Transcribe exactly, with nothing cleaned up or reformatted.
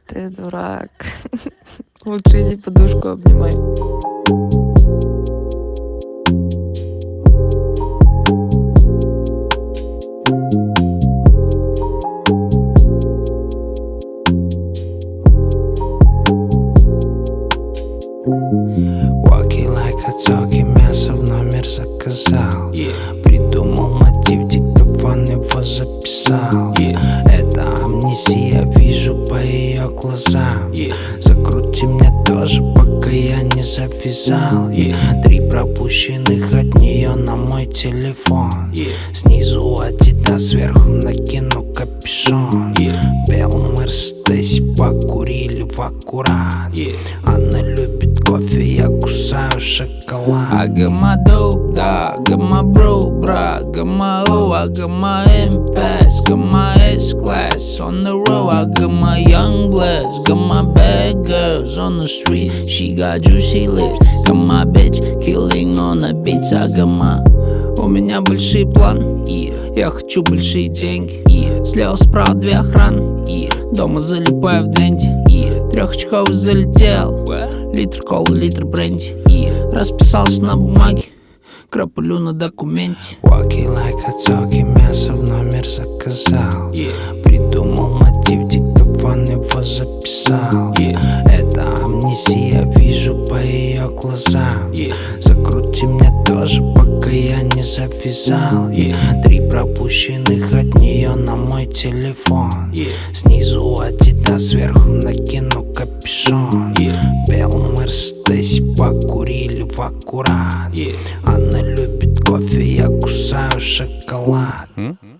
Ты дурак. Лучше иди подушку обнимай. Walkie like a talkie, мясо в номер заказал. yeah. Придумал мотив, диктофон его записал. yeah. Это амнезия, вижу по ее глазам. yeah. Закрути мне тоже, пока я не завязал. yeah. Три пропущенных от нее на мой телефон. yeah. Снизу Адидас, сверху накину капюшон. yeah. В белом Мерседесе покурили в аккурат. yeah. Она любит кофе, я кусаю шоколад. I got my dope, да, got my bro, бра, got my O, I got my M-Pass, got my S-Class on the road, I got my young bloods, got my bad girls on the street, she got juicy lips, got my bitch killing on the beats, I got my... У меня большие планы, yeah. Я хочу большие деньги, yeah. Слева справа две охраны, yeah. Дома залипаю в денде, yeah. Трехочковый залетел, What? Литр колы, литр бренди, yeah. Расписался на бумаге, краплю на документе. Walkie like a talkie, мясо в номер заказал. yeah. Придумал мотив, диктофон его записал. yeah. Это амнезия, вижу по ее глазам. yeah. Закрути мне тоже, пока я не завязал. yeah. Три пропущенных от нее на мой телефон. yeah. Снизу Адидас, сверху накину капюшон. yeah. В белом Мерседесе покурили в аккурат. yeah. Она любит кофе, я кусаю шоколад.